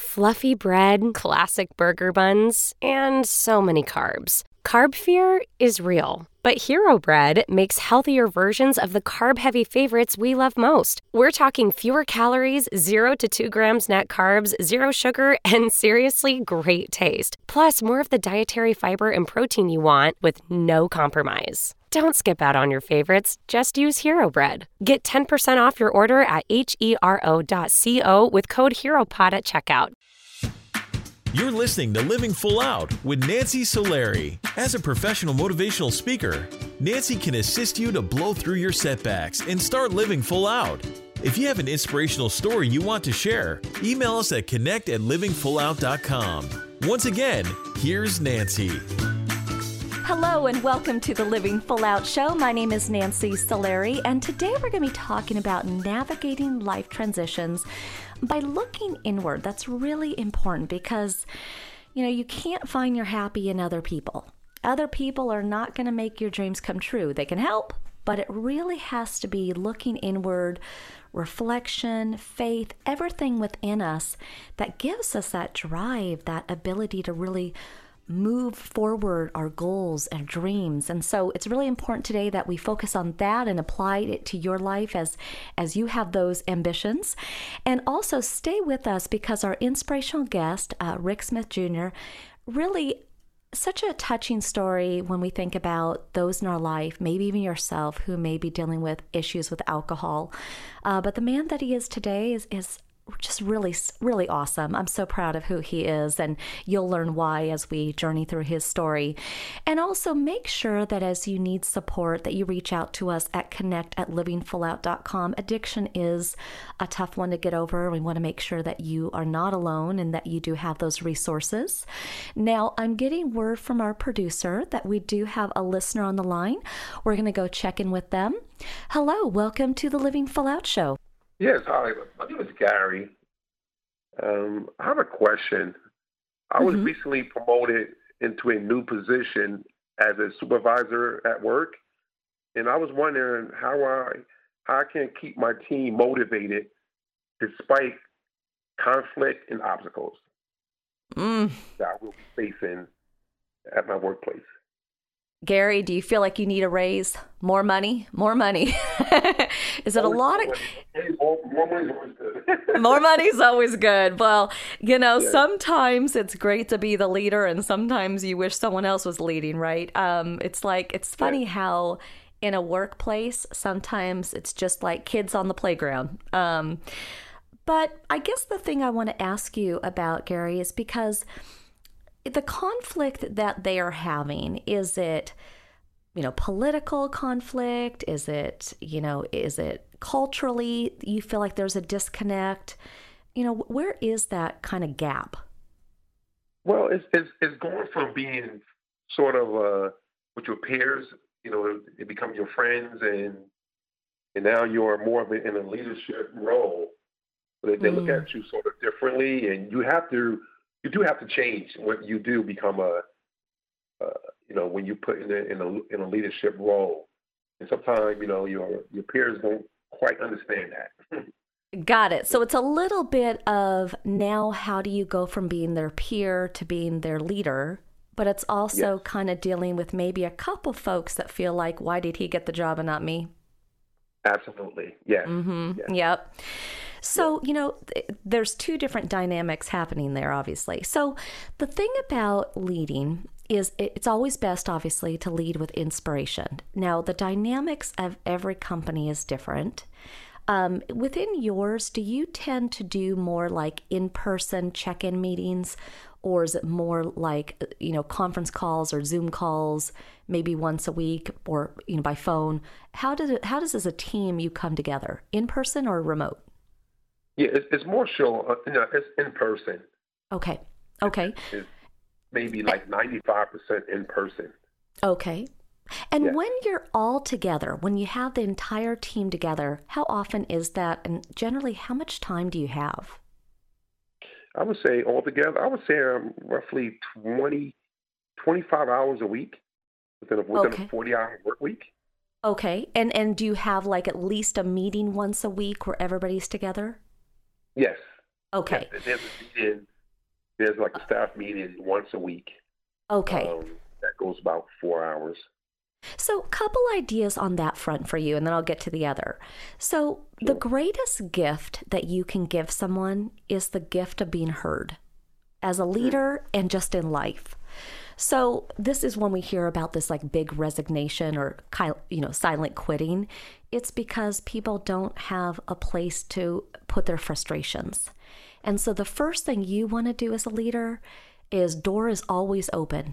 fluffy bread, classic burger buns, and so many carbs. Carb fear is real, but Hero Bread makes healthier versions of the carb-heavy favorites we love most. We're talking fewer calories, 0 to 2 grams net carbs, 0 sugar, and seriously great taste. Plus, more of the dietary fiber and protein you want with no compromise. Don't skip out on your favorites. Just use Hero Bread. Get 10% off your order at hero.co with code HEROPOD at checkout. You're listening to Living Full Out with Nancy Solari. As a professional motivational speaker, Nancy can assist you to blow through your setbacks and start living full out. If you have an inspirational story you want to share, email us at connect@livingfullout.com. Once again, here's Nancy. Hello and welcome to the Living Full Out Show. My name is Nancy Solari, and today we're going to be talking about navigating life transitions by looking inward. That's really important because, you can't find your happy in other people. Other people are not going to make your dreams come true. They can help, but it really has to be looking inward, reflection, faith, everything within us that gives us that drive, that ability to really move forward our goals and dreams. And so it's really important today that we focus on that and apply it to your life as you have those ambitions. And also stay with us because our inspirational guest, Rick Smith Jr., really such a touching story when we think about those in our life, maybe even yourself, who may be dealing with issues with alcohol. But the man that he is today is just really, really awesome. I'm so proud of who he is, and you'll learn why as we journey through his story. And also make sure that as you need support, that you reach out to us at connect@livingfullout.com. Addiction is a tough one to get over. We want to make sure that you are not alone and that you do have those resources. Now, I'm getting word from our producer that we do have a listener on the line. We're going to go check in with them. Hello, welcome to the Living Full Out Show. Yes, hi. My name is Gary. I have a question. I was recently promoted into a new position as a supervisor at work, and I was wondering how I can keep my team motivated despite conflict and obstacles that I will be facing at my workplace. Gary, do you feel like you need a raise? More money? More money. Is it a lot of... More money is always good. More money is always good. Well, sometimes it's great to be the leader and sometimes you wish someone else was leading, right? It's funny how in a workplace, sometimes it's just like kids on the playground. But I guess the thing I want to ask you about, Gary, is because the conflict that they are having, is it, political conflict? Is it culturally you feel like there's a disconnect? Where is that kind of gap? Well, it's going from being sort of with your peers, they become your friends, and now you're more of in a leadership role. But they look at you sort of differently, and you do have to change what you do, become when you put in a leadership role. And sometimes, your peers don't quite understand that. Got it. So it's a little bit of now, how do you go from being their peer to being their leader? But it's also kind of dealing with maybe a couple folks that feel like, why did he get the job and not me? Absolutely. Yes. Yes. Yep. So, there's two different dynamics happening there, obviously. So the thing about leading is it's always best, obviously, to lead with inspiration. Now, the dynamics of every company is different. Within yours, do you tend to do more like in-person check-in meetings, or is it more like, conference calls or Zoom calls, maybe once a week, or, by phone? How does as a team you come together, in person or remote? Yeah, it's more so, it's in person. Okay. It's maybe like 95% in person. Okay. And when you're all together, when you have the entire team together, how often is that? And generally, how much time do you have? I would say altogether, roughly 25 hours a week within a 40-hour work week. Okay. And do you have like at least a meeting once a week where everybody's together? Yes. Okay. Yes. There's a meeting There's like a staff meeting once a week. Okay. That goes about 4 hours. So, couple ideas on that front for you, and then I'll get to the other. So, the greatest gift that you can give someone is the gift of being heard as a leader and just in life. So, this is when we hear about this like big resignation or, silent quitting. It's because people don't have a place to put their frustrations. And so, the first thing you want to do as a leader is door is always open.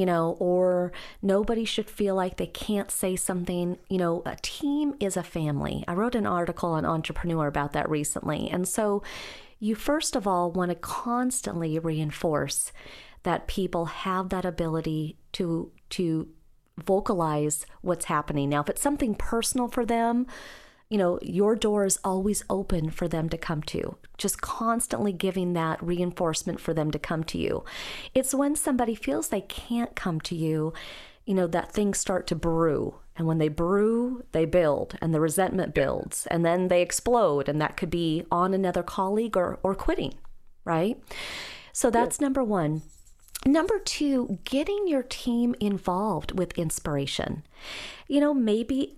Or nobody should feel like they can't say something. A team is a family. I wrote an article on Entrepreneur about that recently. And so you first of all want to constantly reinforce that people have that ability to vocalize what's happening. Now, if it's something personal for them, your door is always open for them to come to. Just constantly giving that reinforcement for them to come to you. It's when somebody feels they can't come to you, that things start to brew. And when they brew, they build, and the resentment builds, and then they explode. And that could be on another colleague or quitting, right? So that's number one. Number two, getting your team involved with inspiration. Maybe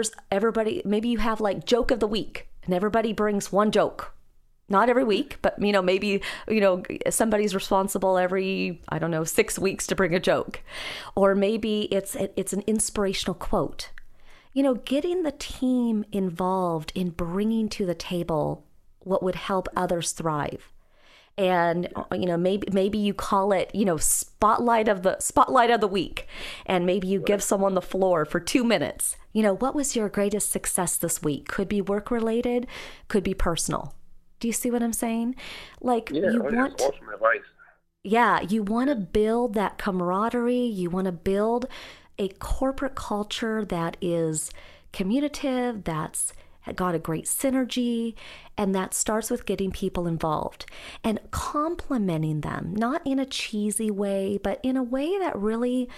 maybe you have like joke of the week and everybody brings one joke. Not every week, but maybe somebody's responsible every 6 weeks to bring a joke. Or maybe it's an inspirational quote. Getting the team involved in bringing to the table what would help others thrive. And maybe you call it spotlight of the week, and maybe you give someone the floor for 2 minutes. What was your greatest success this week? Could be work related, could be personal. Do you see what I'm saying? Like you want awesome advice. Yeah, you want to build that camaraderie. You want to build a corporate culture that is communicative, that's got a great synergy, and that starts with getting people involved and complimenting them, not in a cheesy way, but in a way that really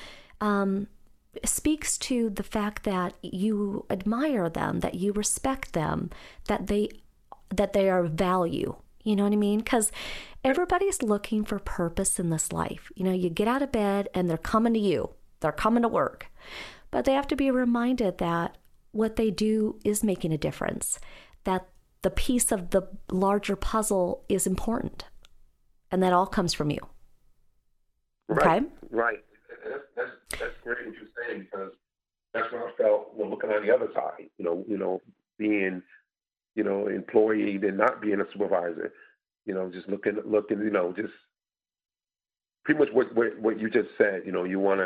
speaks to the fact that you admire them, that you respect them, that they are of value. You know what I mean? Because everybody's looking for purpose in this life. You get out of bed and they're coming to you. They're coming to work. But they have to be reminded that what they do is making a difference, that the piece of the larger puzzle is important, and that all comes from you. Right, okay? Right. That's great what you're saying, because that's what I felt when looking on the other side, being, employee and not being a supervisor, just looking, just pretty much what you just said, you want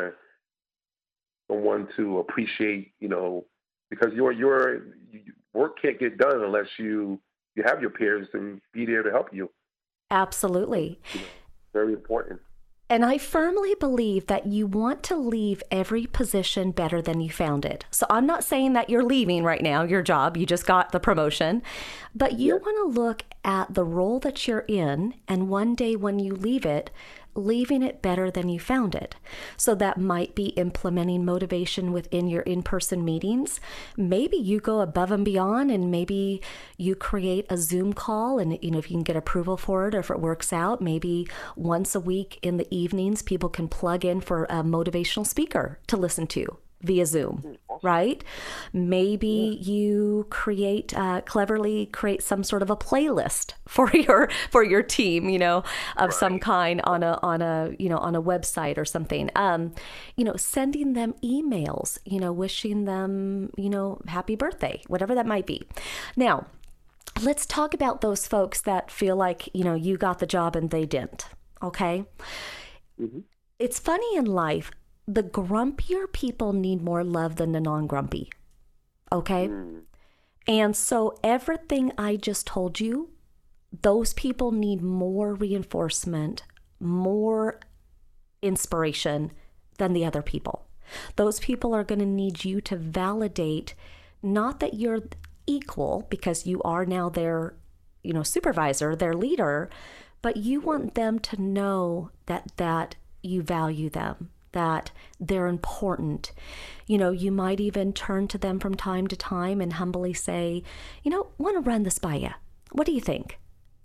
someone to appreciate, because your work can't get done unless you have your peers to be there to help you. Absolutely. Very important. And I firmly believe that you want to leave every position better than you found it. So I'm not saying that you're leaving right now, your job, you just got the promotion, but you want to look at the role that you're in, and one day when you leave it, leaving it better than you found it. So that might be implementing motivation within your in-person meetings. Maybe you go above and beyond, and maybe you create a Zoom call, and if you can get approval for it, or if it works out, maybe once a week in the evenings, people can plug in for a motivational speaker to listen to via Zoom, right? Maybe you cleverly create some sort of a playlist for your team, of some kind on a website or something. Sending them emails, wishing them, happy birthday, whatever that might be. Now, let's talk about those folks that feel like, you got the job and they didn't. Okay. Mm-hmm. It's funny in life. The grumpier people need more love than the non-grumpy. Okay? And so everything I just told you, those people need more reinforcement, more inspiration than the other people. Those people are going to need you to validate, not that you're equal, because you are now their, supervisor, their leader, but you want them to know that you value them, that they're important. You might even turn to them from time to time and humbly say, want to run this by you. What do you think?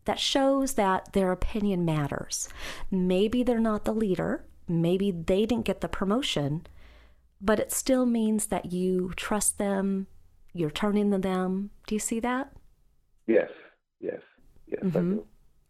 that shows that their opinion matters. Maybe they're not the leader. Maybe they didn't get the promotion, but it still means that you trust them, you're turning to them. Do you see that? Yes, I do.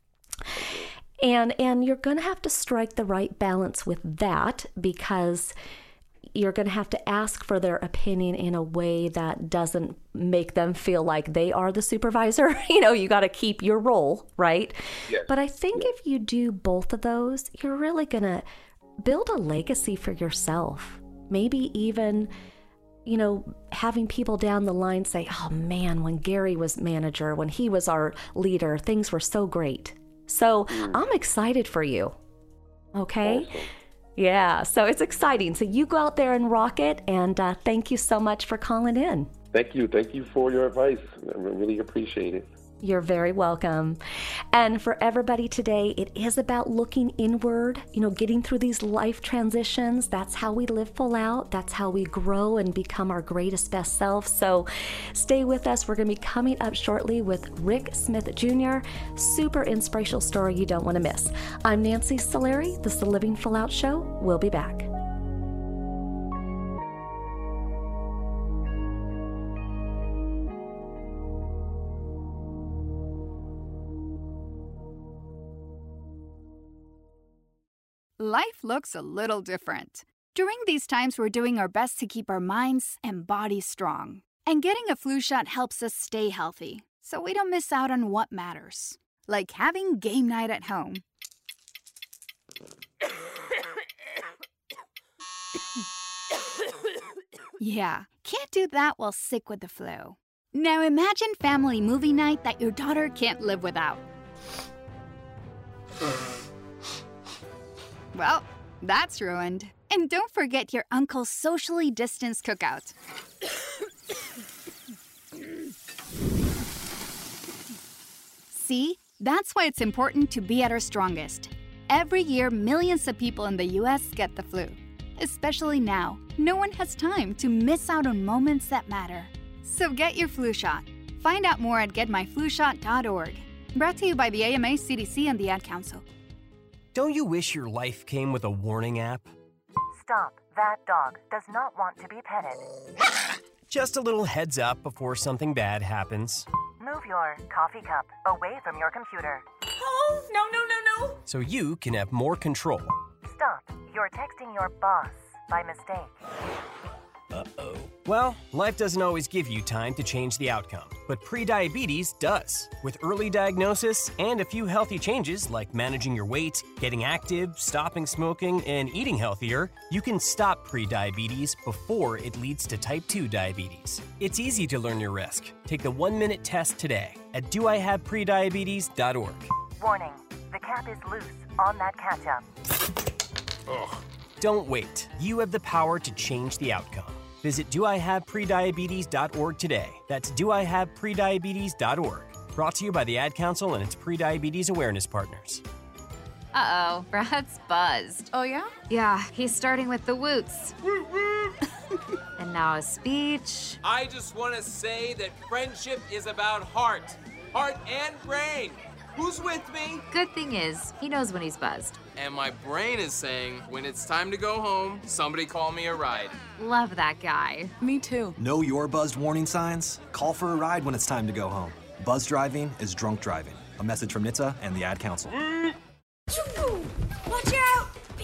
And you're going to have to strike the right balance with that, because you're going to have to ask for their opinion in a way that doesn't make them feel like they are the supervisor. You got to keep your role, right? Yes. But I think if you do both of those, you're really going to build a legacy for yourself. Maybe even, having people down the line say, oh man, when Gary was manager, when he was our leader, things were so great. So I'm excited for you. Okay? Awesome. Yeah, so it's exciting. So you go out there and rock it, and thank you so much for calling in. Thank you for your advice. I really appreciate it. You're very welcome. And for everybody today, it is about looking inward, getting through these life transitions. That's how we live full out. That's how we grow and become our greatest, best self. So stay with us. We're going to be coming up shortly with Rick Smith Jr. Super inspirational story you don't want to miss. I'm Nancy Solari. This is the Living Full Out Show. We'll be back. Life looks a little different. During these times, we're doing our best to keep our minds and bodies strong. And getting a flu shot helps us stay healthy, so we don't miss out on what matters. Like having game night at home. Yeah, can't do that while sick with the flu. Now imagine family movie night that your daughter can't live without. Well, that's ruined. And don't forget your uncle's socially distanced cookout. See? That's why it's important to be at our strongest. Every year, millions of people in the U.S. get the flu. Especially now, no one has time to miss out on moments that matter. So get your flu shot. Find out more at getmyflushot.org. Brought to you by the AMA, CDC, and the Ad Council. Don't you wish your life came with a warning app? Stop. That dog does not want to be petted. Just a little heads up before something bad happens. Move your coffee cup away from your computer. Oh, no. So you can have more control. Stop. You're texting your boss by mistake. Uh-oh. Well, life doesn't always give you time to change the outcome, but prediabetes does. With early diagnosis and a few healthy changes like managing your weight, getting active, stopping smoking, and eating healthier, you can stop prediabetes before it leads to type 2 diabetes. It's easy to learn your risk. Take the 1-minute test today at doihaveprediabetes.org. Warning. The cap is loose on that ketchup. Ugh. Don't wait. You have the power to change the outcome. Visit doihaveprediabetes.org today. That's doihaveprediabetes.org. Brought to you by the Ad Council and its Prediabetes Awareness Partners. Uh-oh, Brad's buzzed. Oh, yeah? Yeah, he's starting with the woots. And now a speech. I just want to say that friendship is about heart and brain. Who's with me? Good thing is, he knows when he's buzzed. And my brain is saying, when it's time to go home, somebody call me a ride. Love that guy. Me too. Know your buzzed warning signs? Call for a ride when it's time to go home. Buzz driving is drunk driving. A message from NHTSA and the Ad Council. Watch out!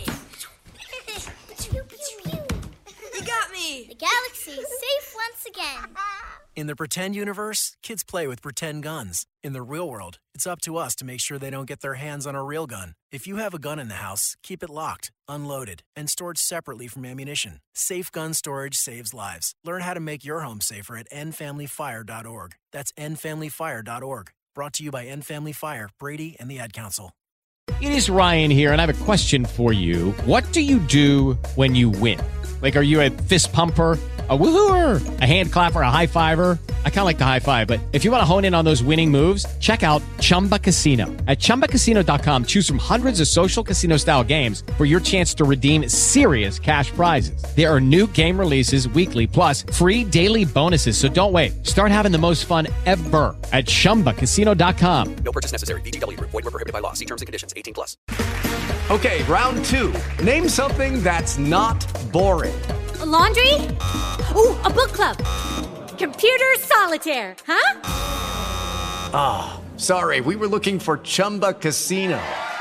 You got me! The galaxy is safe once again. In the pretend universe, kids play with pretend guns. In the real world, it's up to us to make sure they don't get their hands on a real gun. If you have a gun in the house, keep it locked, unloaded, and stored separately from ammunition. Safe gun storage saves lives. Learn how to make your home safer at endfamilyfire.org. That's endfamilyfire.org. Brought to you by End Family Fire, Brady, and the Ad Council. It is Ryan here, and I have a question for you. What do you do when you win? Like, are you a fist pumper, a woohooer, a hand clapper, a high fiver? I kind of like the high five, but if you want to hone in on those winning moves, check out Chumba Casino. At ChumbaCasino.com, choose from hundreds of social casino style games for your chance to redeem serious cash prizes. There are new game releases weekly, plus free daily bonuses. So don't wait. Start having the most fun ever at ChumbaCasino.com. No purchase necessary. VGW Group. Void where prohibited by law. See terms and conditions. 18+. Okay, round two. Name something that's not boring. A laundry? Ooh, a book club. Computer solitaire, huh? Ah, sorry. We were looking for Chumba Casino.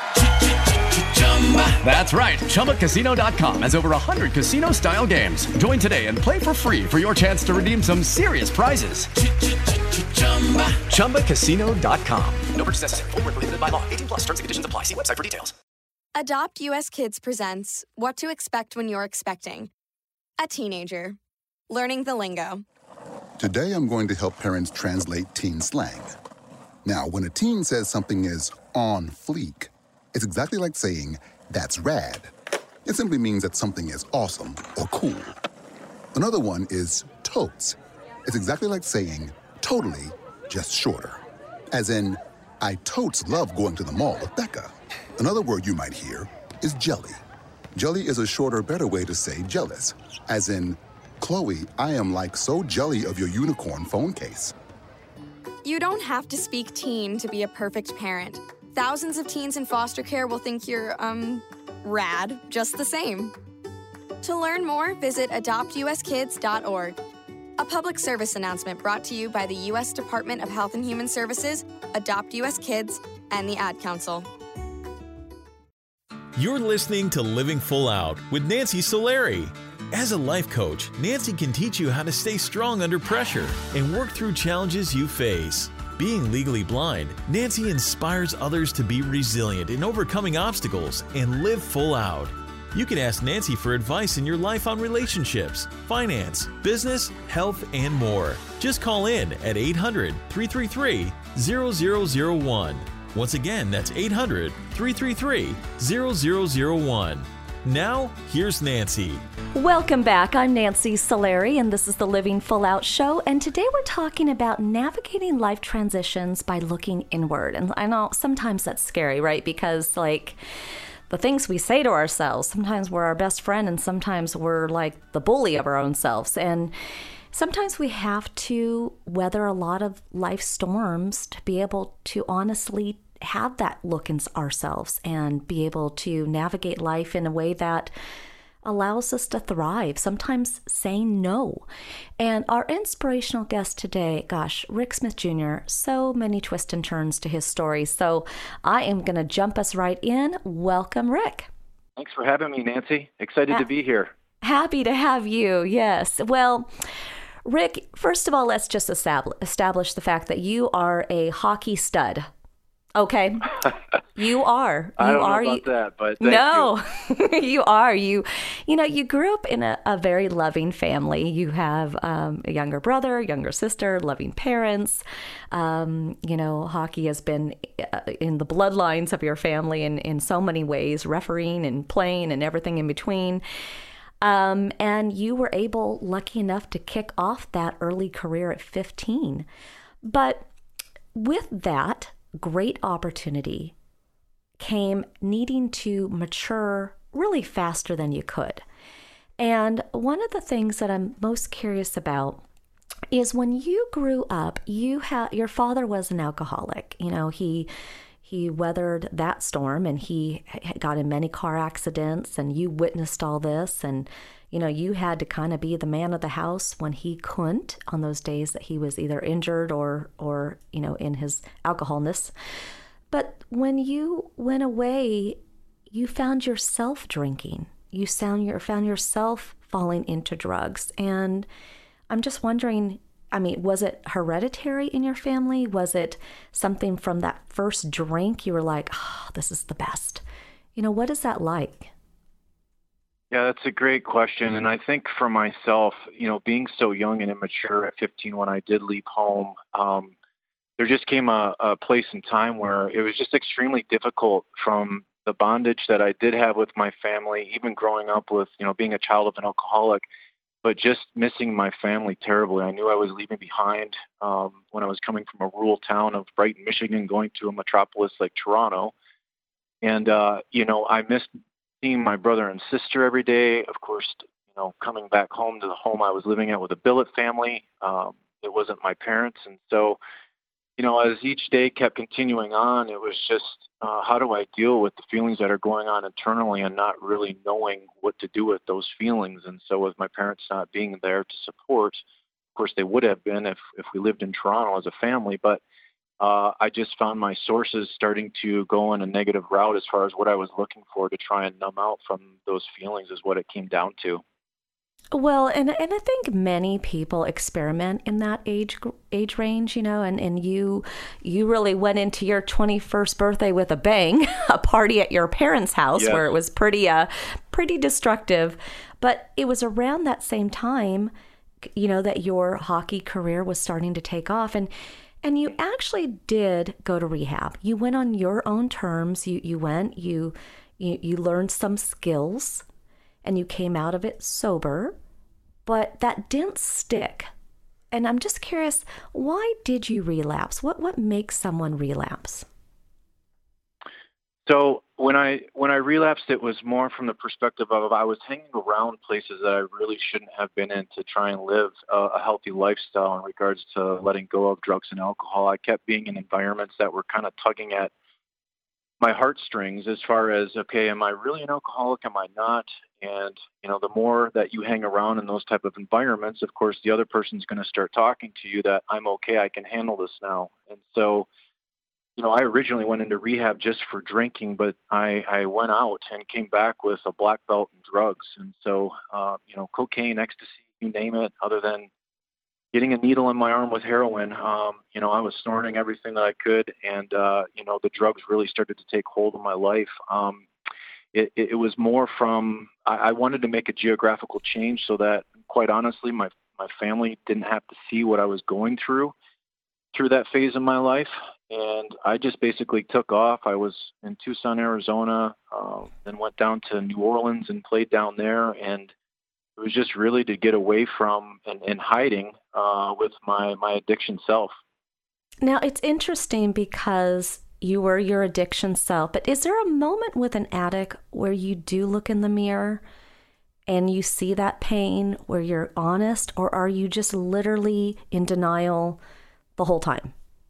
That's right. ChumbaCasino.com has over 100 casino-style games. Join today and play for free for your chance to redeem some serious prizes. ChumbaCasino.com. No purchase necessary. Void where prohibited by law. 18+. Terms and conditions apply. See website for details. Adopt US Kids presents What to Expect When You're Expecting. A teenager. Learning the lingo. Today I'm going to help parents translate teen slang. Now, when a teen says something is on fleek, it's exactly like saying, that's rad. It simply means that something is awesome or cool. Another one is totes. It's exactly like saying, totally, just shorter. As in, I totes love going to the mall with Becca. Another word you might hear is jelly. Jelly is a shorter, better way to say jealous. As in, Chloe, I am like so jelly of your unicorn phone case. You don't have to speak teen to be a perfect parent. Thousands of teens in foster care will think you're, rad, just the same. To learn more, visit adoptuskids.org. A public service announcement brought to you by the U.S. Department of Health and Human Services, Adopt U.S. Kids, and the Ad Council. You're listening to Living Full Out with Nancy Solari. As a life coach, Nancy can teach you how to stay strong under pressure and work through challenges you face. Being legally blind, Nancy inspires others to be resilient in overcoming obstacles and live full out. You can ask Nancy for advice in your life on relationships, finance, business, health, and more. Just call in at 800-333-0001. Once again, that's 800-333-0001. Now, here's Nancy. Welcome back. I'm Nancy Solari, and this is the Living Full Out Show. And today we're talking about navigating life transitions by looking inward. And I know sometimes that's scary, right? Because, like, the things we say to ourselves, sometimes we're our best friend, and sometimes we're like the bully of our own selves. And sometimes we have to weather a lot of life storms to be able to honestly have that look in ourselves and be able to navigate life in a way that allows us to thrive, sometimes saying no. And our inspirational guest today, gosh, Rick Smith Jr., so many twists and turns to his story. So I am going to jump us right in. Welcome, Rick. Thanks for having me, Nancy. Excited to be here. Happy to have you, yes. Well, Rick, first of all, let's just establish the fact that you are a hockey stud. Okay, you are. I don't know about that, but thank you. You are. You grew up in a very loving family. You have a younger brother, younger sister, loving parents. Hockey has been in the bloodlines of your family in so many ways, refereeing and playing and everything in between. And you were lucky enough to kick off that early career at 15. But with that great opportunity came needing to mature really faster than you could. And one of the things that I'm most curious about is when you grew up, your father was an alcoholic. He weathered that storm, and he got in many car accidents, and you witnessed all this, and you had to kind of be the man of the house when he couldn't on those days that he was either injured or in his alcoholness. But when you went away, you found yourself drinking. You found yourself falling into drugs. And I'm just wondering, was it hereditary in your family? Was it something from that first drink you were like, oh, this is the best? What is that like? Yeah, that's a great question. And I think for myself, being so young and immature at 15 when I did leave home, there just came a place in time where it was just extremely difficult from the bondage that I did have with my family, even growing up with, being a child of an alcoholic, but just missing my family terribly. I knew I was leaving behind when I was coming from a rural town of Brighton, Michigan, going to a metropolis like Toronto. And, I missed seeing my brother and sister every day. Of course, coming back home to the home I was living at with a billet family. It wasn't my parents. And so, as each day kept continuing on, it was just, how do I deal with the feelings that are going on internally and not really knowing what to do with those feelings? And so with my parents not being there to support, of course they would have been if we lived in Toronto as a family, but I just found my sources starting to go in a negative route as far as what I was looking for to try and numb out from those feelings is what it came down to. Well, and I think many people experiment in that age range, and you really went into your 21st birthday with a bang, a party at your parents' house. Yes. Where it was pretty destructive. But it was around that same time, that your hockey career was starting to take off, and you actually did go to rehab. You went on your own terms. You went, you learned some skills, and you came out of it sober, but that didn't stick. And I'm just curious, why did you relapse? What makes someone relapse? So when I relapsed, it was more from the perspective of I was hanging around places that I really shouldn't have been in to try and live a healthy lifestyle in regards to letting go of drugs and alcohol. I kept being in environments that were kind of tugging at my heartstrings as far as, okay, am I really an alcoholic? Am I not? And, the more that you hang around in those type of environments, of course, the other person's going to start talking to you that I'm okay, I can handle this now. And so, I originally went into rehab just for drinking, but I went out and came back with a black belt in drugs. And so, cocaine, ecstasy, you name it, other than getting a needle in my arm with heroin, I was snorting everything that I could. And, the drugs really started to take hold of my life. It was more from, I wanted to make a geographical change so that, quite honestly, my family didn't have to see what I was going through that phase of my life. And I just basically took off. I was in Tucson, Arizona, then went down to New Orleans and played down there. And it was just really to get away from and hiding with my addiction self. Now, it's interesting because you were your addiction self, but is there a moment with an addict where you do look in the mirror and you see that pain, where you're honest, or are you just literally in denial the whole time?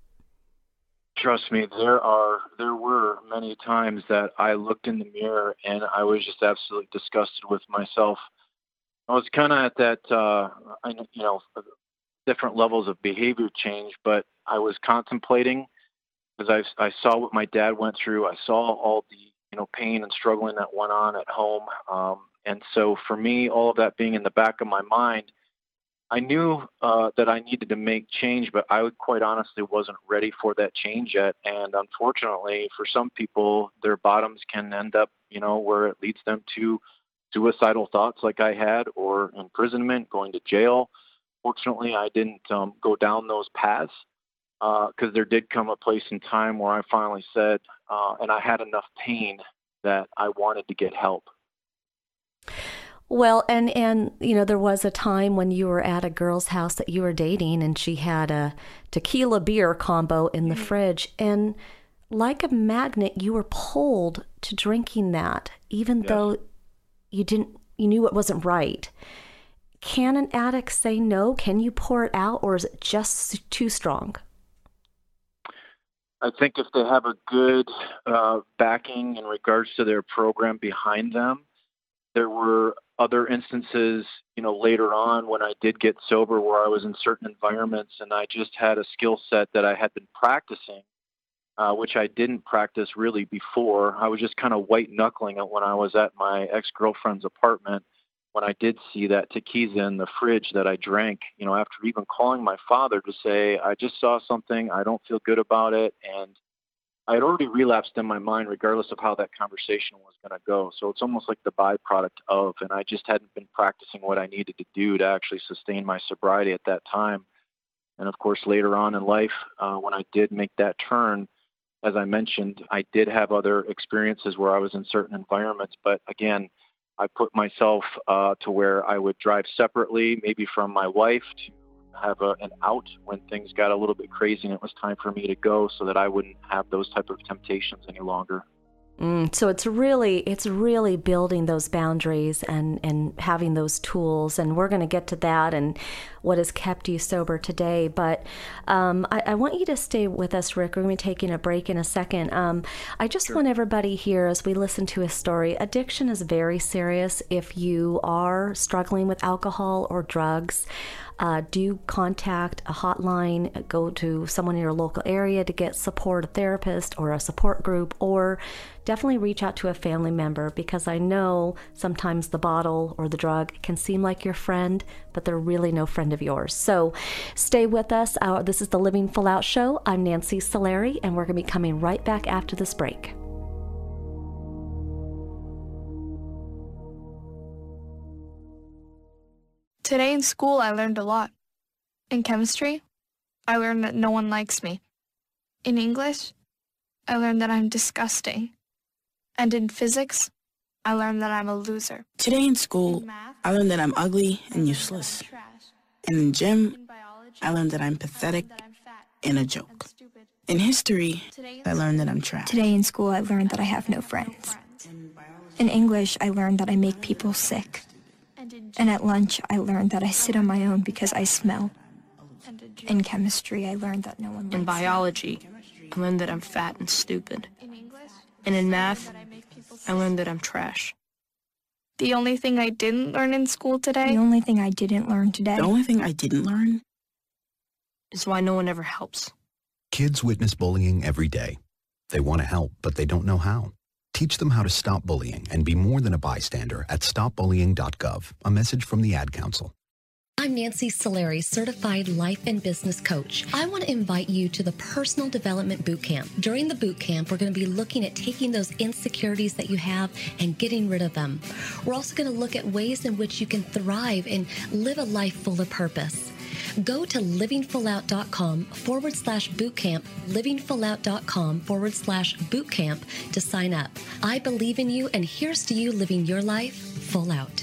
Trust me, there were many times that I looked in the mirror and I was just absolutely disgusted with myself. I was kind of at that, different levels of behavior change, but I was contemplating because I saw what my dad went through. I saw all the, pain and struggling that went on at home. And so for me, all of that being in the back of my mind, I knew that I needed to make change, but I quite honestly wasn't ready for that change yet. And unfortunately, for some people, their bottoms can end up, where it leads them to suicidal thoughts like I had, or imprisonment, going to jail. Fortunately, I didn't go down those paths because there did come a place in time where I finally said, and I had enough pain that I wanted to get help. Well, and there was a time when you were at a girl's house that you were dating, and she had a tequila beer combo in the fridge, and like a magnet, you were pulled to drinking that, even though you knew it wasn't right. Can an addict say no? Can you pour it out, or is it just too strong? I think if they have a good backing in regards to their program behind them. There were other instances, later on when I did get sober, where I was in certain environments and I just had a skill set that I had been practicing, which I didn't practice really before. I was just kind of white knuckling it when I was at my ex-girlfriend's apartment, when I did see that tequila in the fridge that I drank, after even calling my father to say, I just saw something, I don't feel good about it. And I had already relapsed in my mind, regardless of how that conversation was going to go. So it's almost like the byproduct of, and I just hadn't been practicing what I needed to do to actually sustain my sobriety at that time. And of course, later on in life, when I did make that turn as I mentioned, I did have other experiences where I was in certain environments, but again, I put myself to where I would drive separately, maybe from my wife, to have an out when things got a little bit crazy and it was time for me to go, so that I wouldn't have those type of temptations any longer. So it's really building those boundaries and having those tools, and we're going to get to that and what has kept you sober today. But I want you to stay with us, Rick. We're going to be taking a break in a second. I just want everybody here, as we listen to his story, addiction is very serious. If you are struggling with alcohol or drugs, do contact a hotline, go to someone in your local area to get support, a therapist or a support group, or definitely reach out to a family member, because I know sometimes the bottle or the drug can seem like your friend, but they're really no friend of yours. So stay with us. This is the Living Full Out Show. I'm Nancy Solari, and we're going to be coming right back after this break. Today in school, I learned a lot. In chemistry, I learned that no one likes me. In English, I learned that I'm disgusting. And in physics, I learned that I'm a loser. Today in school, I learned that I'm ugly and useless. And in gym, I learned that I'm pathetic and a joke. In history, I learned that I'm trash. Today in school, I learned that I have no friends. In English, I learned that I make people sick. And at lunch, I learned that I sit on my own because I smell. In chemistry, I learned that no one likes me. In biology, I learned that I'm fat and stupid. And in math, I learned that I'm trash. The only thing I didn't learn in school today? The only thing I didn't learn today. The only thing I didn't learn is why no one ever helps. Kids witness bullying every day. They want to help, but they don't know how. Teach them how to stop bullying and be more than a bystander at stopbullying.gov. A message from the Ad Council. I'm Nancy Solari, certified life and business coach. I want to invite you to the Personal Development Bootcamp. During the bootcamp, we're going to be looking at taking those insecurities that you have and getting rid of them. We're also going to look at ways in which you can thrive and live a life full of purpose. Go to livingfullout.com/bootcamp, livingfullout.com/bootcamp to sign up. I believe in you, and here's to you living your life full out.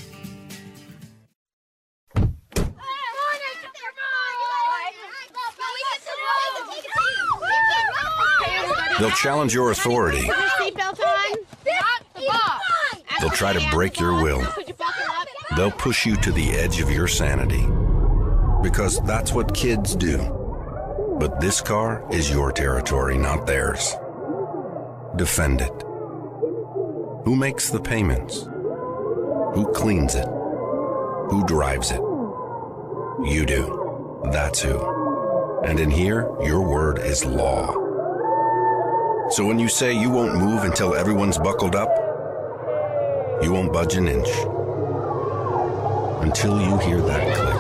They'll challenge your authority. Put your seatbelt on. They'll try to break your will. They'll push you to the edge of your sanity. Because that's what kids do. But this car is your territory, not theirs. Defend it. Who makes the payments? Who cleans it? Who drives it? You do. That's who. And in here, your word is law. So when you say you won't move until everyone's buckled up, you won't budge an inch. Until you hear that click.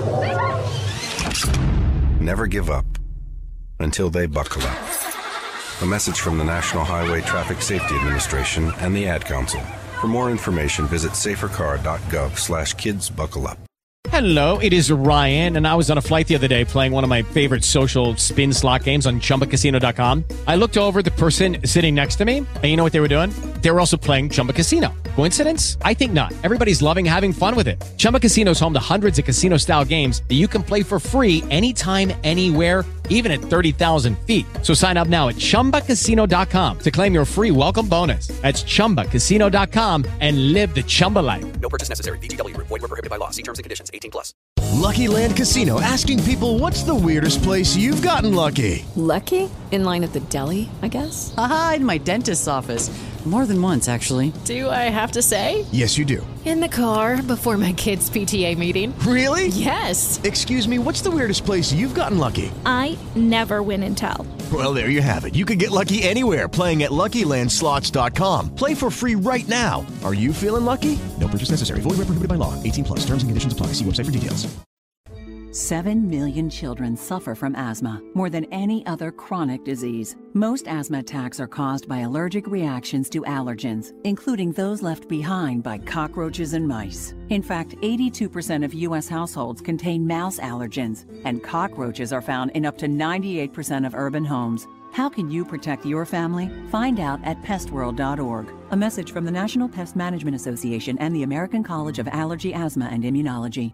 Never give up until they buckle up. A message from the National Highway Traffic Safety Administration and the Ad Council. For more information, visit safercar.gov/kidsbuckleup. Hello, it is Ryan, and I was on a flight the other day playing one of my favorite social spin slot games on ChumbaCasino.com. I looked over at the person sitting next to me, and you know what they were doing? They were also playing Chumba Casino. Coincidence? I think not. Everybody's loving having fun with it. Chumba Casino is home to hundreds of casino-style games that you can play for free anytime, anywhere, even at 30,000 feet. So sign up now at ChumbaCasino.com to claim your free welcome bonus. That's ChumbaCasino.com and live the Chumba life. No purchase necessary. VGW. Void where prohibited by law. See terms and conditions. 18+. Lucky Land Casino, asking people, what's the weirdest place you've gotten lucky? Lucky? In line at the deli, I guess? Aha, in my dentist's office. More than once, actually. Do I have to say? Yes, you do. In the car before my kids' PTA meeting. Really? Yes. Excuse me, what's the weirdest place you've gotten lucky? I never win and tell. Well, there you have it. You can get lucky anywhere, playing at LuckyLandSlots.com. Play for free right now. Are you feeling lucky? No purchase necessary. Void where prohibited by law. 18+. Terms and conditions apply. See website for details. 7 million children suffer from asthma, more than any other chronic disease. Most asthma attacks are caused by allergic reactions to allergens, including those left behind by cockroaches and mice. In fact, 82% of U.S. households contain mouse allergens, and cockroaches are found in up to 98% of urban homes. How can you protect your family? Find out at pestworld.org. A message from the National Pest Management Association and the American College of Allergy, Asthma, and Immunology.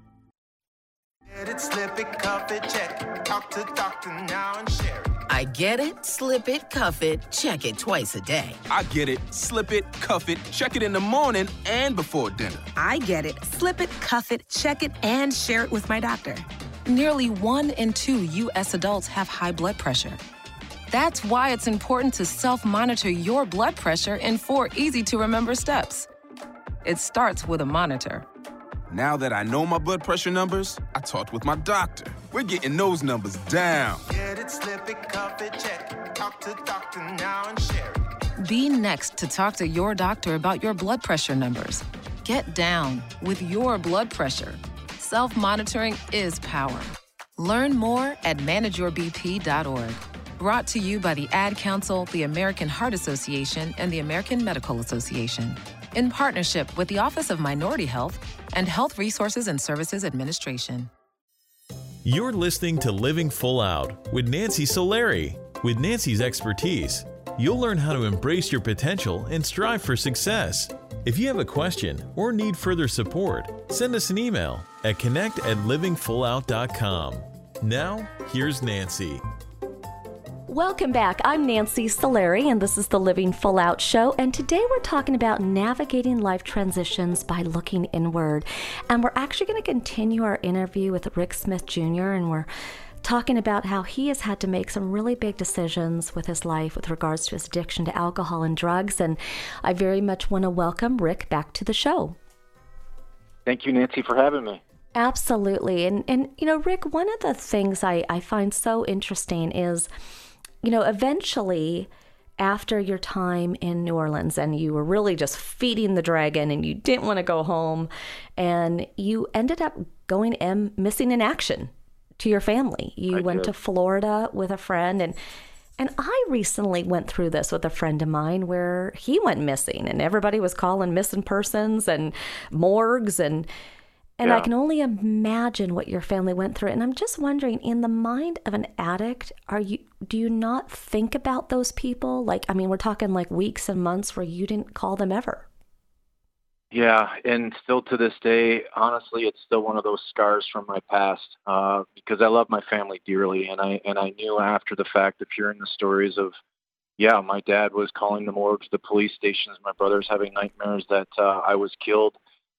Get it, slip it, cuff it, check it. Talk to doctor now and share it. I get it, slip it, cuff it, check it twice a day. I get it, slip it, cuff it, check it in the morning and before dinner. I get it, slip it, cuff it, check it, and share it with my doctor. Nearly 1 in 2 U.S. adults have high blood pressure. That's why it's important to self-monitor your blood pressure in 4 easy-to-remember steps. It starts with a monitor. Now that I know my blood pressure numbers, I talked with my doctor. We're getting those numbers down. Get it, slip it, cuff it, check it. Talk to doctor now and share it. Be next to talk to your doctor about your blood pressure numbers. Get down with your blood pressure. Self-monitoring is power. Learn more at manageyourbp.org. Brought to you by the Ad Council, the American Heart Association, and the American Medical Association. In partnership with the Office of Minority Health and Health Resources and Services Administration. You're listening to Living Full Out with Nancy Solari. With Nancy's expertise, you'll learn how to embrace your potential and strive for success. If you have a question or need further support, send us an email at connect@livingfullout.com. Now, here's Nancy. Welcome back. I'm Nancy Solari, and this is the Living Full Out Show. And today we're talking about navigating life transitions by looking inward. And we're actually going to continue our interview with Rick Smith Jr., and we're talking about how he has had to make some really big decisions with his life with regards to his addiction to alcohol and drugs. And I very much want to welcome Rick back to the show. Thank you, Nancy, for having me. Absolutely. And you know, Rick, one of the things I find so interesting is, you know, eventually after your time in New Orleans and you were really just feeding the dragon and you didn't want to go home and you ended up going missing in action to your family. You went to Florida with a friend and I recently went through this with a friend of mine where he went missing and everybody was calling missing persons and morgues and I can only imagine what your family went through. And I'm just wondering, in the mind of an addict, do you not think about those people? Like, I mean, we're talking like weeks and months where you didn't call them ever. Yeah, and still to this day, honestly, it's still one of those scars from my past because I love my family dearly. And I knew after the fact, if you're in the stories of, my dad was calling the morgues, the police stations, my brother's having nightmares that I was killed.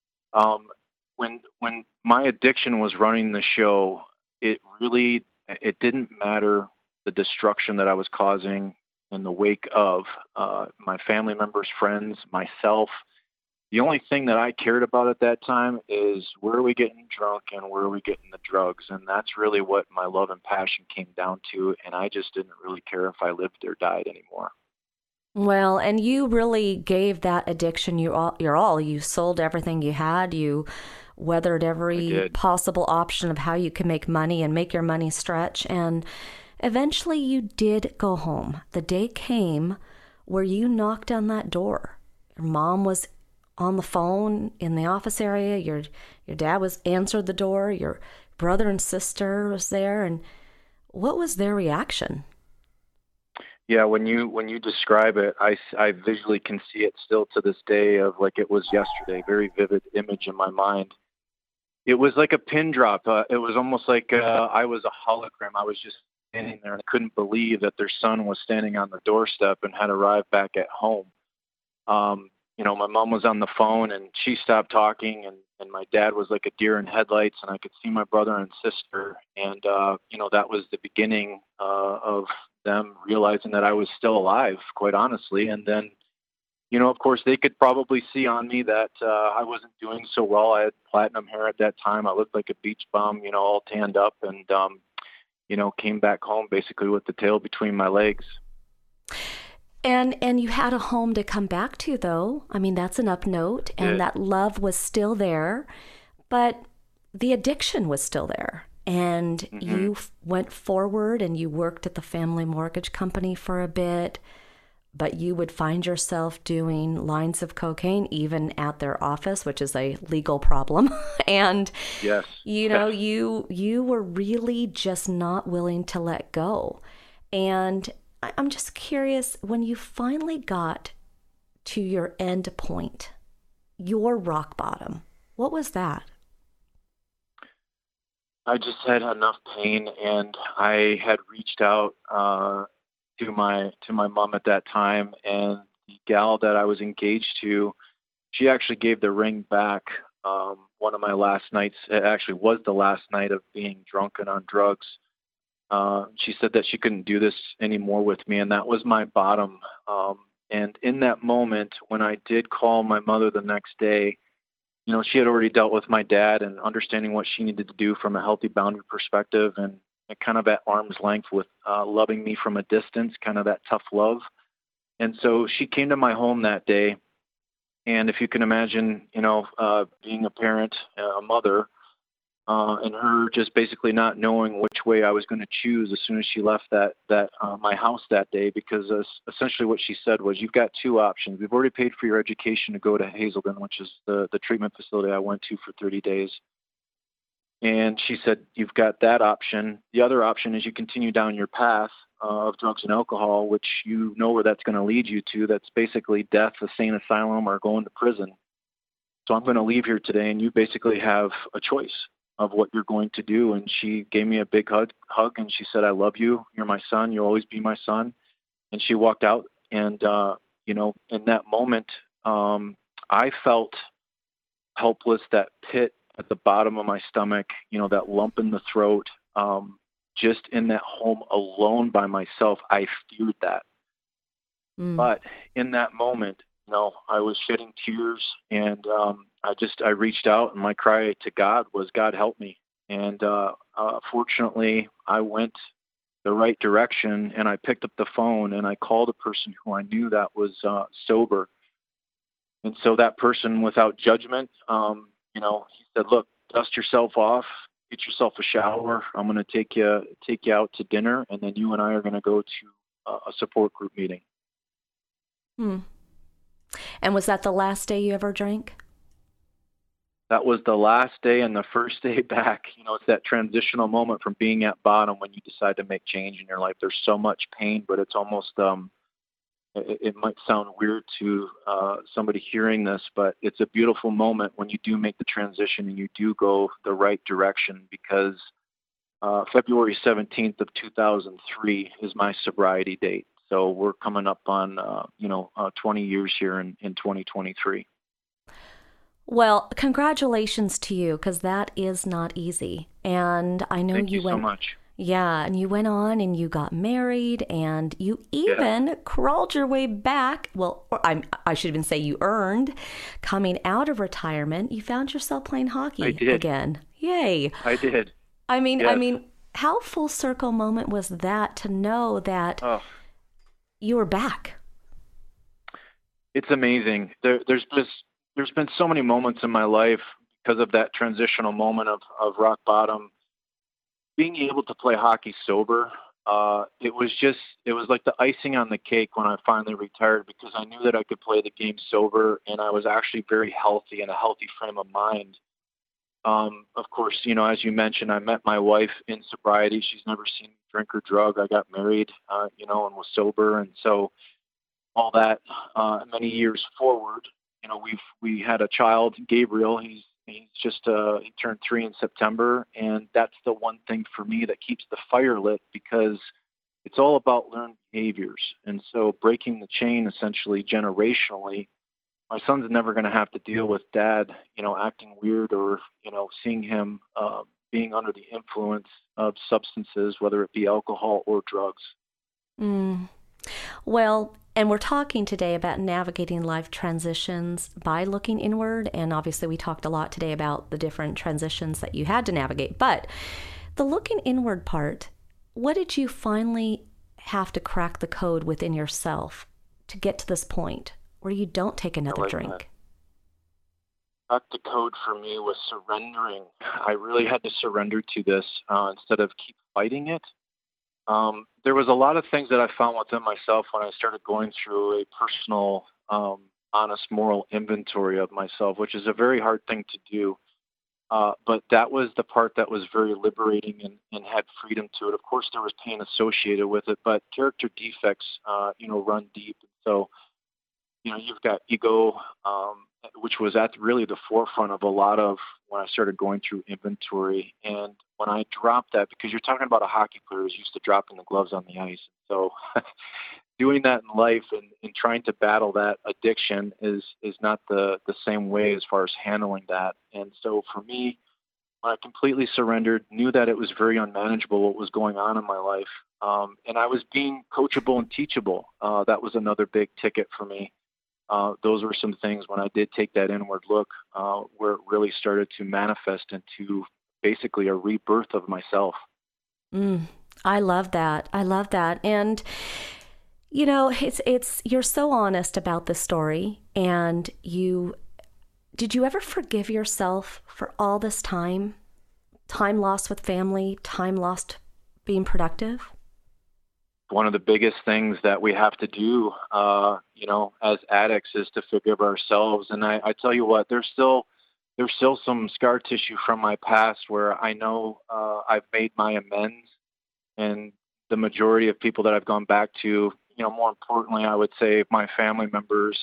When my addiction was running the show, it didn't matter the destruction that I was causing in the wake of my family members, friends, myself. The only thing that I cared about at that time is where are we getting drunk and where are we getting the drugs? And that's really what my love and passion came down to. And I just didn't really care if I lived or died anymore. Well, and you really gave that addiction your all. You sold everything you had. You weathered every possible option of how you can make money and make your money stretch. And eventually you did go home. The day came where you knocked on that door. Your mom was on the phone in the office area. Your dad answered the door. Your brother and sister was there. And what was their reaction? Yeah, when you describe it, I visually can see it still to this day of like it was yesterday. Very vivid image in my mind. It was like a pin drop. It was almost like I was a hologram. I was just standing there and I couldn't believe that their son was standing on the doorstep and had arrived back at home. My mom was on the phone and she stopped talking and my dad was like a deer in headlights and I could see my brother and sister. And, that was the beginning of them realizing that I was still alive, quite honestly. And then, of course, they could probably see on me that I wasn't doing so well. I had platinum hair at that time. I looked like a beach bum, all tanned up and, came back home basically with the tail between my legs. And you had a home to come back to, though. I mean, that's an up note, and that love was still there, but the addiction was still there. And you went forward and you worked at the family mortgage company for a bit, but you would find yourself doing lines of cocaine even at their office, which is a legal problem. And, you were really just not willing to let go. And I'm just curious, when you finally got to your end point, your rock bottom, what was that? I just had enough pain, and I had reached out to my mom at that time, and the gal that I was engaged to, she actually gave the ring back. One of my last nights, it actually was the last night of being drunk and on drugs. She said that she couldn't do this anymore with me, and that was my bottom. And in that moment, when I did call my mother the next day, she had already dealt with my dad and understanding what she needed to do from a healthy boundary perspective, and kind of at arm's length with loving me from a distance, kind of that tough love. And so she came to my home that day. And if you can imagine, being a parent, a mother, and her just basically not knowing which way I was going to choose as soon as she left my house that day, because essentially what she said was, you've got two options. We've already paid for your education to go to Hazelden, which is the treatment facility I went to for 30 days. And she said, you've got that option. The other option is you continue down your path of drugs and alcohol, which you know where that's going to lead you to. That's basically death, a sane asylum, or going to prison. So I'm going to leave here today, and you basically have a choice of what you're going to do. And she gave me a big hug, and she said, I love you. You're my son. You'll always be my son. And she walked out. And, in that moment, I felt helpless, that pit at the bottom of my stomach, that lump in the throat, just in that home alone by myself. I feared that. But in that moment, I was shedding tears, and I reached out, and my cry to God was, God, help me. And fortunately, I went the right direction, and I picked up the phone, and I called a person who I knew that was sober. And so that person, without judgment, he said, look, dust yourself off, get yourself a shower. I'm going to take you out to dinner, and then you and I are going to go to a support group meeting. And was that the last day you ever drank? That was the last day and the first day back. It's that transitional moment from being at bottom when you decide to make change in your life. There's so much pain, but it's almost, it might sound weird to somebody hearing this, but it's a beautiful moment when you do make the transition and you do go the right direction, because February 17th of 2003 is my sobriety date. So we're coming up on, 20 years here in 2023. Well, congratulations to you, because that is not easy. And I know Thank you so much. Yeah, and you went on and you got married, and you even crawled your way back. Well, I should even say you earned coming out of retirement. You found yourself playing hockey again. Yay! I did. I mean, how full circle moment was that to know that you were back? It's amazing. There's been so many moments in my life because of that transitional moment of rock bottom. Being able to play hockey sober, it was like the icing on the cake when I finally retired, because I knew that I could play the game sober, and I was actually very healthy, in a healthy frame of mind. Of course, as you mentioned, I met my wife in sobriety. She's never seen me drink or drug. I got married, and was sober. And so all that, many years forward, we had a child, Gabriel. He's just, he turned 3 in September. And that's the one thing for me that keeps the fire lit, because it's all about learned behaviors. And so breaking the chain, essentially generationally, my son's never going to have to deal with dad, acting weird, or, seeing him being under the influence of substances, whether it be alcohol or drugs. Well, and we're talking today about navigating life transitions by looking inward. And obviously we talked a lot today about the different transitions that you had to navigate. But the looking inward part, what did you finally have to crack the code within yourself to get to this point where you don't take another drink? The code for me was surrendering. I really had to surrender to this instead of keep fighting it. There was a lot of things that I found within myself when I started going through a personal, honest moral inventory of myself, which is a very hard thing to do. But that was the part that was very liberating and had freedom to it. Of course, there was pain associated with it, but character defects, run deep. So, you've got ego, which was at really the forefront of a lot of when I started going through inventory. And when I dropped that, because you're talking about a hockey player who's used to dropping the gloves on the ice. So doing that in life and trying to battle that addiction is not the same way as far as handling that. And so for me, when I completely surrendered, knew that it was very unmanageable what was going on in my life. And I was being coachable and teachable. That was another big ticket for me. Those were some things when I did take that inward look where it really started to manifest into basically a rebirth of myself. I love that. I love that. And, it's you're so honest about this story. And did you ever forgive yourself for all this time lost with family, time lost being productive? One of the biggest things that we have to do, as addicts is to forgive ourselves. And I tell you what, there's still some scar tissue from my past where I know I've made my amends. And the majority of people that I've gone back to, more importantly, I would say my family members,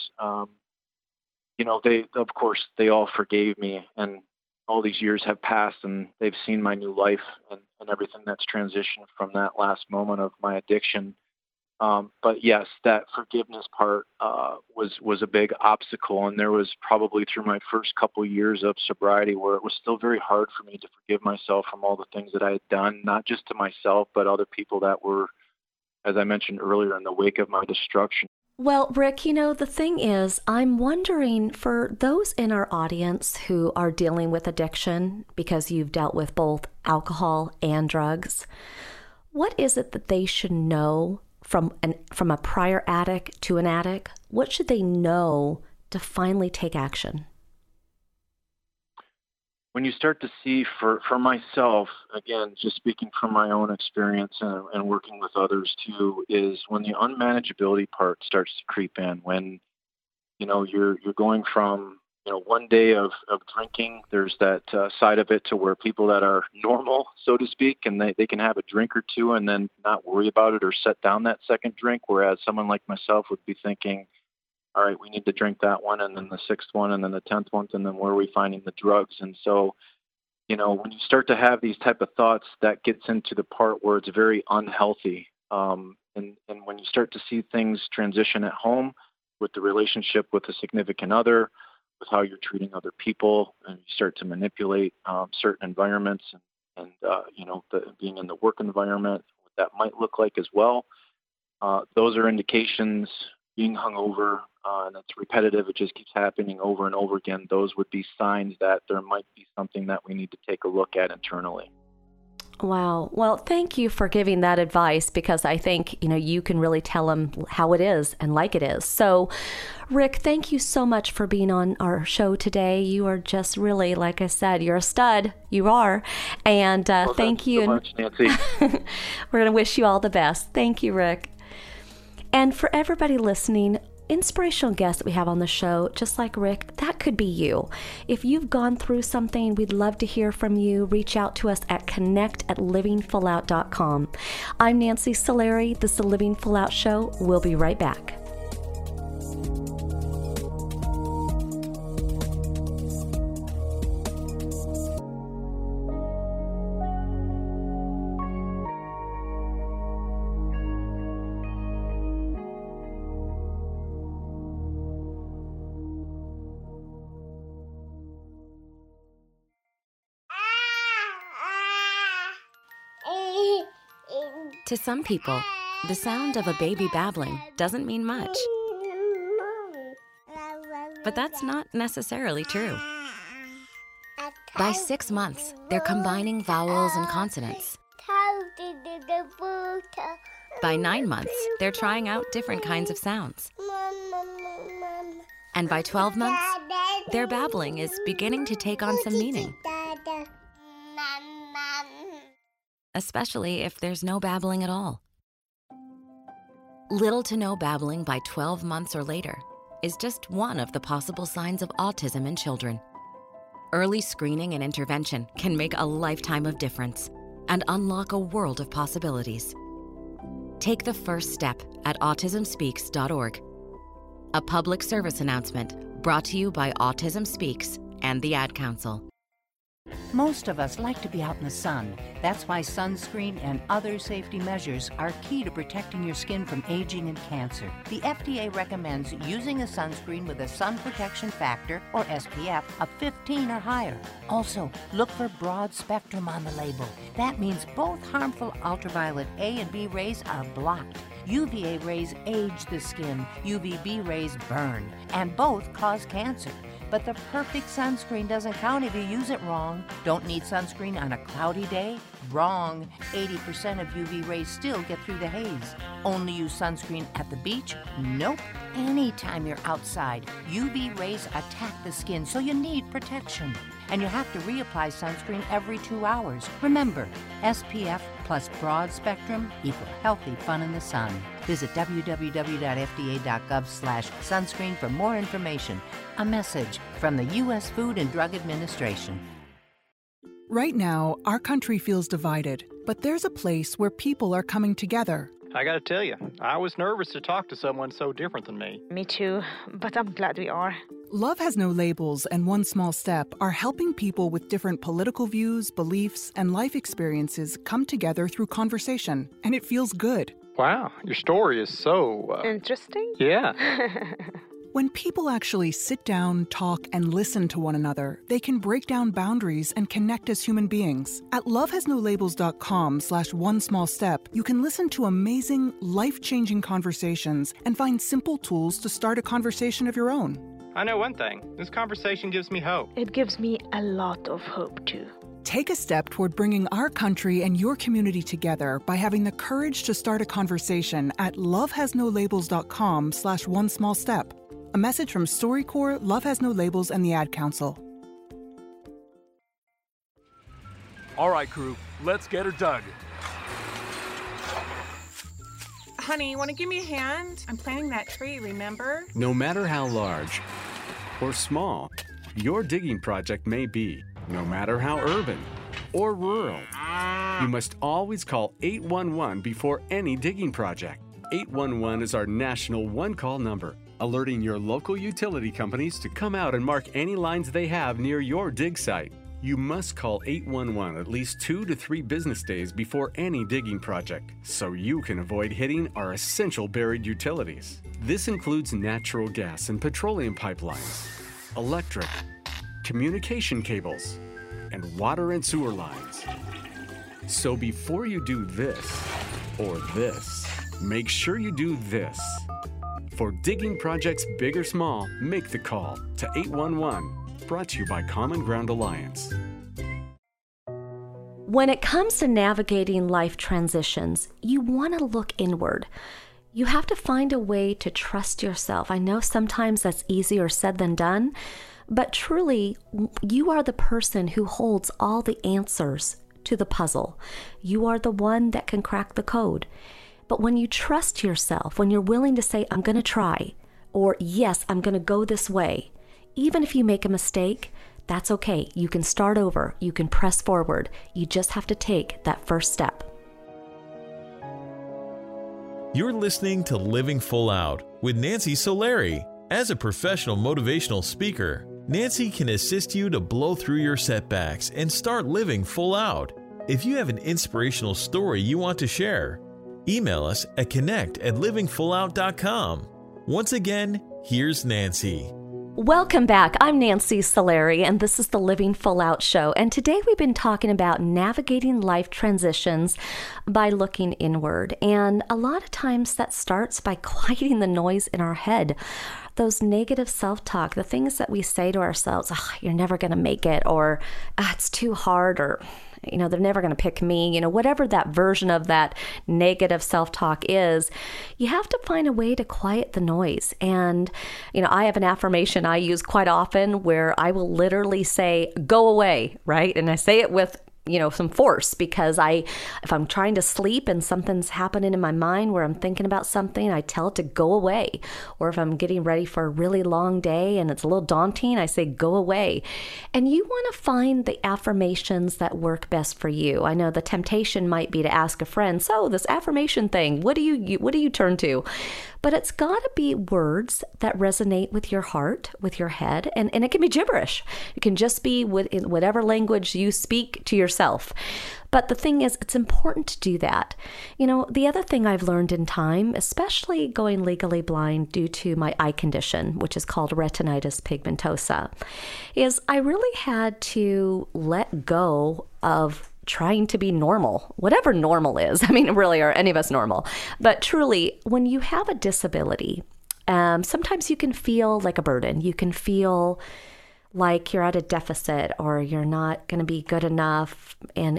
they all forgave me, and all these years have passed and they've seen my new life and everything that's transitioned from that last moment of my addiction. But yes, that forgiveness part was a big obstacle. And there was probably through my first couple years of sobriety where it was still very hard for me to forgive myself from all the things that I had done, not just to myself, but other people that were, as I mentioned earlier, in the wake of my destruction. Well, Rick, the thing is, I'm wondering for those in our audience who are dealing with addiction, because you've dealt with both alcohol and drugs, what is it that they should know from a prior addict to an addict? What should they know to finally take action? When you start to see, for myself, again, just speaking from my own experience and working with others too, is when the unmanageability part starts to creep in, when, you're going from, one day of drinking, there's that side of it to where people that are normal, so to speak, and they can have a drink or two and then not worry about it or set down that second drink, whereas someone like myself would be thinking, all right, we need to drink that one, and then the sixth one, and then the 10th one, and then where are we finding the drugs? And so, when you start to have these type of thoughts, that gets into the part where it's very unhealthy. And when you start to see things transition at home with the relationship with a significant other, with how you're treating other people, and you start to manipulate certain environments and being in the work environment, what that might look like as well. Those are indications. Being hungover, and it's repetitive, it just keeps happening over and over again. Those would be signs that there might be something that we need to take a look at internally. Wow. Well, thank you for giving that advice, because I think, you can really tell them how it is and like it is. So, Rick, thank you so much for being on our show today. You are just really, like I said, you're a stud. You are. And thank you. So much, Nancy. We're going to wish you all the best. Thank you, Rick. And for everybody listening, inspirational guests that we have on the show, just like Rick, that could be you. If you've gone through something, we'd love to hear from you. Reach out to us at connect@livingfullout.com. I'm Nancy Solari. This is the Living Full Out Show. We'll be right back. To some people, the sound of a baby babbling doesn't mean much. But that's not necessarily true. By 6 months, they're combining vowels and consonants. By 9 months, they're trying out different kinds of sounds. And by 12 months, their babbling is beginning to take on some meaning. Especially if there's no babbling at all. Little to no babbling by 12 months or later is just one of the possible signs of autism in children. Early screening and intervention can make a lifetime of difference and unlock a world of possibilities. Take the first step at autismspeaks.org. A public service announcement brought to you by Autism Speaks and the Ad Council. Most of us like to be out in the sun. That's why sunscreen and other safety measures are key to protecting your skin from aging and cancer. The FDA recommends using a sunscreen with a sun protection factor, or SPF, of 15 or higher. Also, look for broad spectrum on the label. That means both harmful ultraviolet A and B rays are blocked. UVA rays age the skin, UVB rays burn, and both cause cancer. But the perfect sunscreen doesn't count if you use it wrong. Don't need sunscreen on a cloudy day? Wrong. 80% of UV rays still get through the haze. Only use sunscreen at the beach? Nope. Anytime you're outside, UV rays attack the skin, so you need protection. And you have to reapply sunscreen every 2 hours. Remember, SPF plus broad spectrum equal healthy fun in the sun. Visit www.fda.gov/sunscreen for more information. A message from the U.S. Food and Drug Administration. Right now, our country feels divided, but there's a place where people are coming together. I gotta tell you, I was nervous to talk to someone so different than me. Me too, but I'm glad we are. Love Has No Labels and One Small Step are helping people with different political views, beliefs, and life experiences come together through conversation, and it feels good. Wow, your story is so... Interesting? Yeah. When people actually sit down, talk, and listen to one another, they can break down boundaries and connect as human beings. At lovehasnolabels.com/onesmallstep, you can listen to amazing, life-changing conversations and find simple tools to start a conversation of your own. I know one thing. This conversation gives me hope. It gives me a lot of hope, too. Take a step toward bringing our country and your community together by having the courage to start a conversation at lovehasnolabels.com/onesmallstep. A message from StoryCorps, Love Has No Labels, and the Ad Council. All right, crew, let's get her dug. Honey, you want to give me a hand? I'm planting that tree, remember? No matter how large or small your digging project may be, no matter how urban or rural, you must always call 811 before any digging project. 811 is our national one-call number, alerting your local utility companies to come out and mark any lines they have near your dig site. You must call 811 at least 2 to 3 business days before any digging project, so you can avoid hitting our essential buried utilities. This includes natural gas and petroleum pipelines, electric, communication cables, and water and sewer lines. So before you do this or this, make sure you do this. For digging projects big or small, make the call to 811. Brought to you by Common Ground Alliance. When it comes to navigating life transitions, you want to look inward. You have to find a way to trust yourself. I know sometimes that's easier said than done, but truly, you are the person who holds all the answers to the puzzle. You are the one that can crack the code. But when you trust yourself, when you're willing to say, I'm going to try, or yes, I'm going to go this way, even if you make a mistake, that's okay. You can start over. You can press forward. You just have to take that first step. You're listening to Living Full Out with Nancy Solari. As a professional motivational speaker, Nancy can assist you to blow through your setbacks and start living full out. If you have an inspirational story you want to share, email us at connect@livingfullout.com. Once again, here's Nancy. Welcome back. I'm Nancy Solari, and this is the Living Full Out Show. And today we've been talking about navigating life transitions by looking inward. And a lot of times that starts by quieting the noise in our head. Those negative self-talk, the things that we say to ourselves, you're never going to make it, or it's too hard, or they're never going to pick me, whatever that version of that negative self-talk is, you have to find a way to quiet the noise. And, I have an affirmation I use quite often where I will literally say, go away, right? And I say it with some force, because if I'm trying to sleep and something's happening in my mind where I'm thinking about something, I tell it to go away. Or if I'm getting ready for a really long day and it's a little daunting, I say go away. And you want to find the affirmations that work best for you. I know the temptation might be to ask a friend, so this affirmation thing, what do you turn to? But it's got to be words that resonate with your heart, with your head, and it can be gibberish. It can just be in whatever language you speak to yourself. But the thing is, it's important to do that. The other thing I've learned in time, especially going legally blind due to my eye condition, which is called retinitis pigmentosa, is I really had to let go of trying to be normal, whatever normal is. I mean, really, are any of us normal? But truly, when you have a disability, sometimes you can feel like a burden. You can feel like you're at a deficit or you're not going to be good enough. And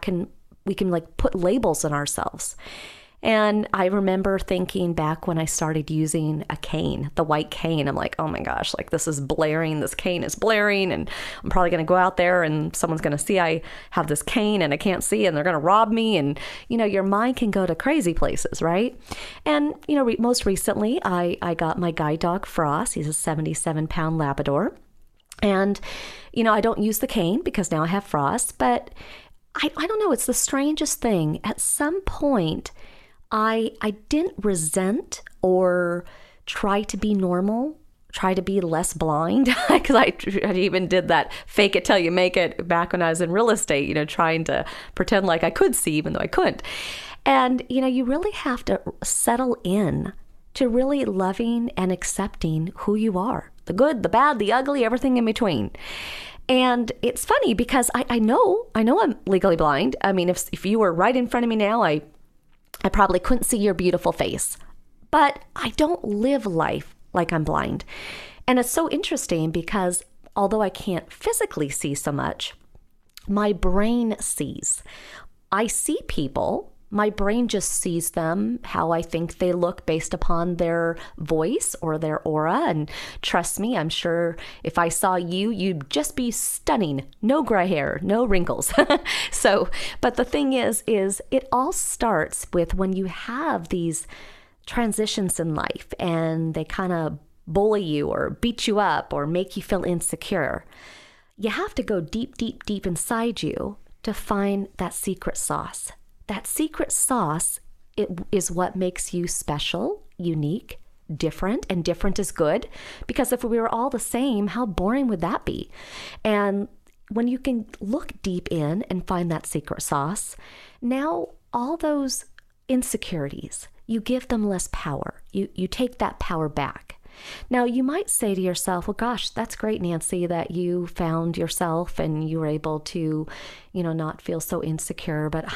we can like put labels on ourselves. And I remember thinking back when I started using a cane, the white cane, I'm like, oh my gosh, like this is blaring, this cane is blaring, and I'm probably going to go out there and someone's going to see I have this cane and I can't see and they're going to rob me. And, your mind can go to crazy places, right? And, most recently I got my guide dog Frost. He's a 77-pound Labrador. And, I don't use the cane because now I have Frost, but I don't know, it's the strangest thing. At some point, I didn't resent or try to be normal, try to be less blind, because I even did that fake it till you make it back when I was in real estate, trying to pretend like I could see even though I couldn't. And, you really have to settle in to really loving and accepting who you are, the good, the bad, the ugly, everything in between. And it's funny because I know I'm legally blind. I mean, if you were right in front of me now, I probably couldn't see your beautiful face, but I don't live life like I'm blind. And it's so interesting because although I can't physically see so much, my brain sees. I see people, my brain just sees them how I think they look based upon their voice or their aura. And trust me, I'm sure if I saw you, you'd just be stunning. No gray hair, no wrinkles. But the thing is it all starts with when you have these transitions in life and they kind of bully you or beat you up or make you feel insecure. You have to go deep, deep, deep inside you to find that secret sauce. That secret sauce is what makes you special, unique, different, and different is good. Because if we were all the same, how boring would that be? And when you can look deep in and find that secret sauce, now all those insecurities, you give them less power. You take that power back. Now, you might say to yourself, well, gosh, that's great, Nancy, that you found yourself and you were able to, not feel so insecure. But,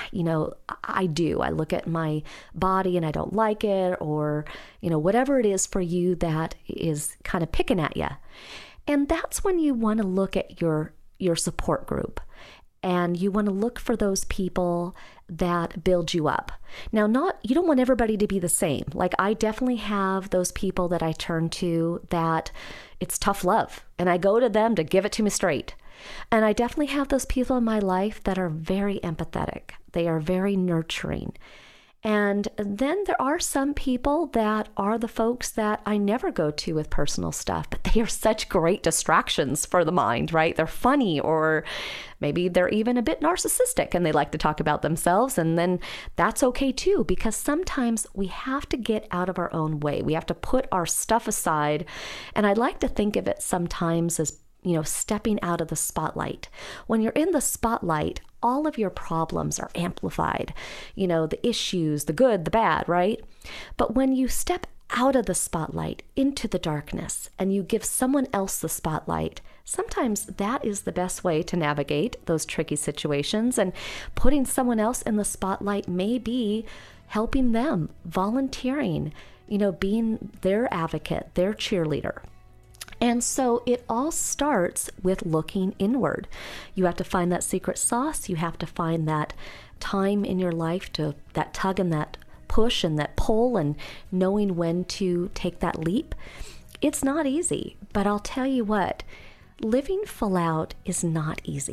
I do. I look at my body and I don't like it, or, whatever it is for you that is kind of picking at you. And that's when you want to look at your support group. And you want to look for those people that build you up. Now, you don't want everybody to be the same. Like, I definitely have those people that I turn to that it's tough love, and I go to them to give it to me straight. And I definitely have those people in my life that are very empathetic. They are very nurturing. And then there are some people that are the folks that I never go to with personal stuff, but they are such great distractions for the mind, right? They're funny, or maybe they're even a bit narcissistic and they like to talk about themselves. And then that's okay too, because sometimes we have to get out of our own way. We have to put our stuff aside. And I like to think of it sometimes as stepping out of the spotlight. When you're in the spotlight, all of your problems are amplified, the issues, the good, the bad, right? But when you step out of the spotlight into the darkness and you give someone else the spotlight, sometimes that is the best way to navigate those tricky situations. And putting someone else in the spotlight may be helping them, volunteering, being their advocate, their cheerleader. And so it all starts with looking inward. You have to find that secret sauce. You have to find that time in your life to that tug and that push and that pull, and knowing when to take that leap. It's not easy, but I'll tell you what, living full out is not easy.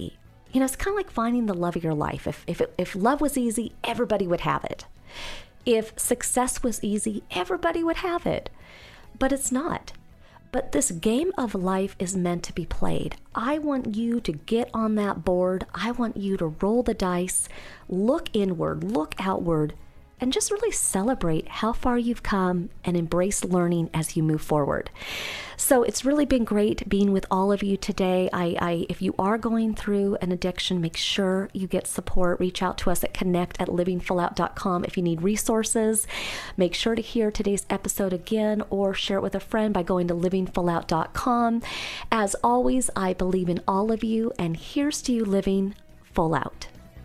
You know, it's kind of like finding the love of your life. If love was easy, everybody would have it. If success was easy, everybody would have it. But it's not. But this game of life is meant to be played. I want you to get on that board. I want you to roll the dice, look inward, look outward, and just really celebrate how far you've come and embrace learning as you move forward. So it's really been great being with all of you today. If you are going through an addiction, make sure you get support. Reach out to us at connect@livingfullout.com if you need resources. Make sure to hear today's episode again or share it with a friend by going to livingfullout.com. As always, I believe in all of you, and here's to you living full out.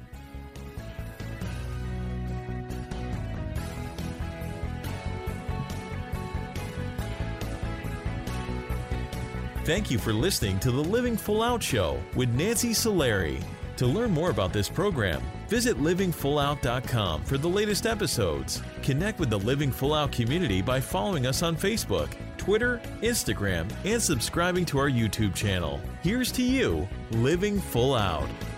Thank you for listening to the Living Full Out Show with Nancy Solari. To learn more about this program, visit livingfullout.com for the latest episodes. Connect with the Living Full Out community by following us on Facebook, Twitter, Instagram, and subscribing to our YouTube channel. Here's to you, living full out.